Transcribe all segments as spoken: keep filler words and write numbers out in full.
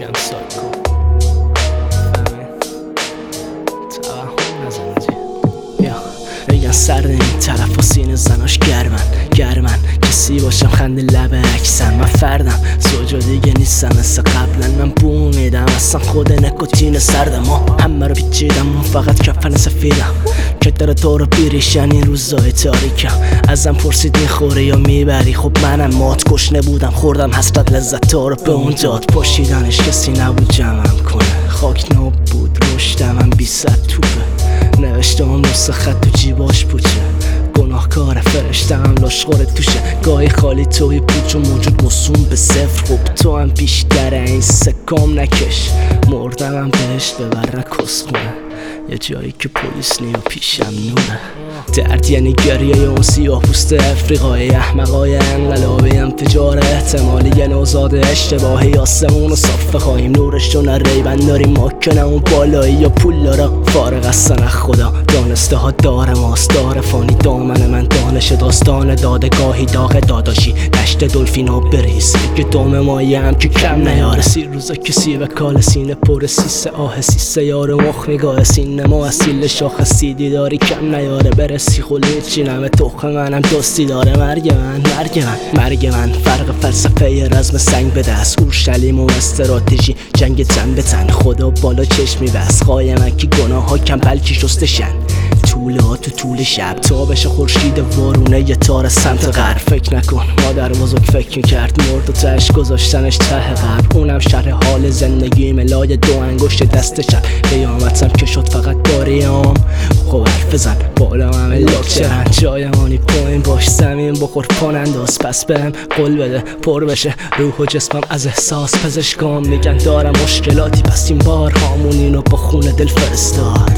یکم ساک کن فهمی توهم نزنجی یا بگن سرد این طرف و سینه زناش گرمن گرمن کسی باشم خنده لب عکسن من فردم زوجا دیگه نیستم مثل قبلا من بو میدم اصلا خود نکوتین سردم ما همه رو پیچیدم من فقط کفن سفیدم که داره دور بیریشن این روزای تاریکم ازم پرسید میخوری یا میبری خب منم مات گشنه بودم خوردم حسرت لذت ها رو به اون داد پاشیدنش کسی نبود جمعم کنه خاک ناب بود رشدم من بی صد توپه نوشتم نص خط تو جیباش پوچه گناهکار فرشتم لاشخور توشه گاهی خالی توی پوچ و موجود مصوم به صفر خب تو هم بیشتر این سکام نکش مردم هم بهشت ببر کس خونه یه جایی که پلیس نیا پیشم نوره درد یعنی گریه اون سیاه پوست افریقای احمقای انقلابی انفجار احتمالی یه نوزاد اشتباهی آسمون و صافه خواهیم نورش رو ریبن داریم ماکنه اون بالایی یا پول دارا فارغ از سن خدا دانسته ها دار ماست دار فانی دامن من دانش داستان داده گاهی داغ داداشی دشت دلفینا بریز که دام مایی هم که کم نیاره سی روزا کسی و کال سینه پر سیسه آه سیسه یار مخ نگاه سینه ما اصیل شاخ سیدی داری کم نیاره برسی خلی چی نمه توخه منم دوستی داره مرگ من مرگ من مرگ من فرق فلسفه رزم سنگ به دست اورشلیم و استراتژی جنگ تن به تن خدا بالا چشمی بس قایم کی گناه ها کم بلکی شستشن طوله ها تو طول شب تا بشه خورشید وارونه یه تار سمت غرب فکر نکن مادر بزرگ فکر میکرد مرد و تش گذاشتنش ته قبر اونم شرح حال زندگی ملای دو انگشت دست چپ قیامتم که شد فقط باریام خب حرف بزن بالا همه لاکچرن جایمانی پایین باش زمین بخور پان انداز پس بهم قول بده پر بشه روح و جسمم از احساس پزشکام میگن دارم مشکلاتی پس این بار هامون اینو با خون دل فرستاد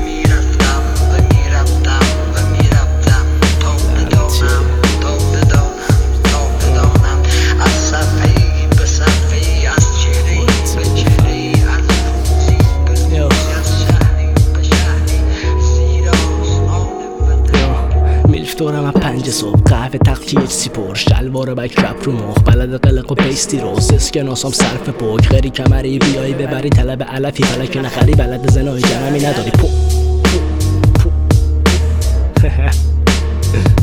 دورم از پنج صبح قهوه تقطیه سیپور شلوار بک کپ رو مخ بلد قلق و پیستی روز اسکناسام صرف پوک غری کمری بیایی ببری طلب علفی فلک نخری بلد زنای جنمی نداری پو پو پو